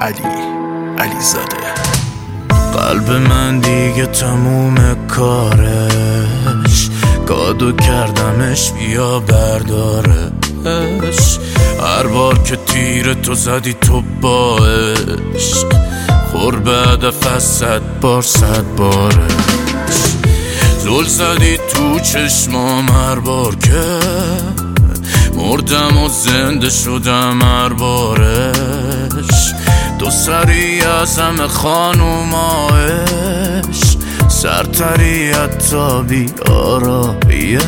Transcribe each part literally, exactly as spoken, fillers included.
علی علی زاده. قلب من دیگه تموم کارش، گادو کردمش بیا بردارش. هر بار که تیر تو زدی تو باش، خور بعد از صد بار صد بارش. زل زدی تو چشمام هر بار که مردم و زنده شدم هر بارش. دو سری از همه خانومایش، سرتری حتی بی آرایش.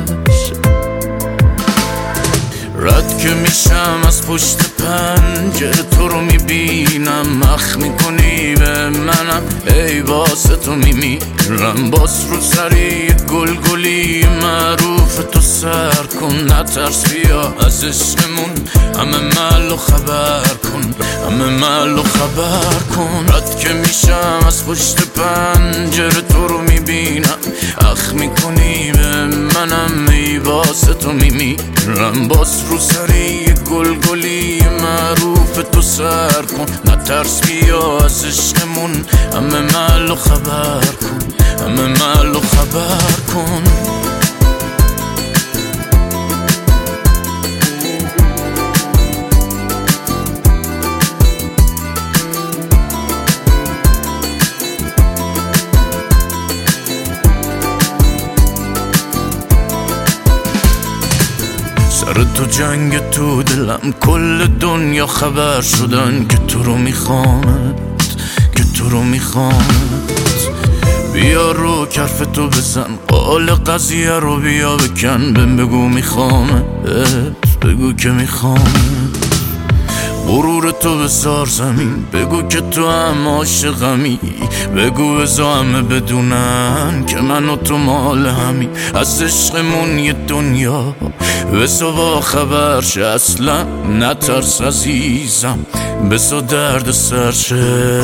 رد که میشم از پشت پنجره تو رو میبینم، مخ میکنی به منم ای واسه تو میمیرم. باز رو سری گلگلی معروف تو سر کن، نترس بیا از عشقمون همه محلو خبر کن، همه محلو خبر کن. رد که میشم از پشت پنجره تو رو میبینم، اخ میکنی به منم ای واسه تو میمیرم. باز رو سری گلگلی معروف تو سر کن، نترس بیا از عشقمون همه محلو خبر کن، همه محلو خبر کن. سر تو جنگ تو دلم، کل دنیا خبر شدن که تو رو میخوامت، که تو رو میخوامت. بیا رو کرف تو بزن، قال قضیه رو بیا بکن. بهم بگو میخوامت، بگو که میخوامت. غرور تو بذار زمین، بگو که تو هم عاشقمی. بگو بذار همه بدونن که من و تو مال همی. از عشقمون یه دنیا بذار با خبر شه، اصلا نترس عزیزم بذار درد سر شه.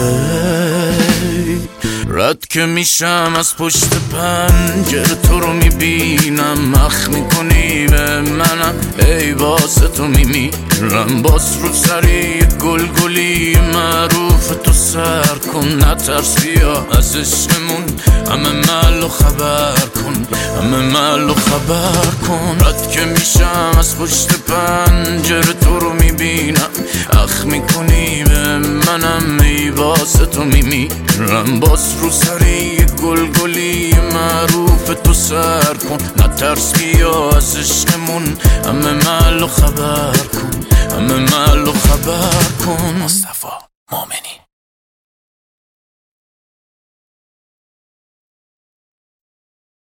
رد که میشم از پشت پنجره تو رو میبینم، مخ میکنی به منم ای واسه تو میمیرم. باز رو سری گلگلی معروف تو سر کن، نترس بیا از عشقمون همه محلو خبر کن، همه محلو خبر کن. رد که میشم از پشت پنجره تو رو میبینم، اخ میکنی به منم ای واسه تو میمیرم. باز رو سری گلگلی معروف تو سر کن، نترس بیا از عشقمون همه محلو خبر کن، همه محلو خبر کن. مصطفی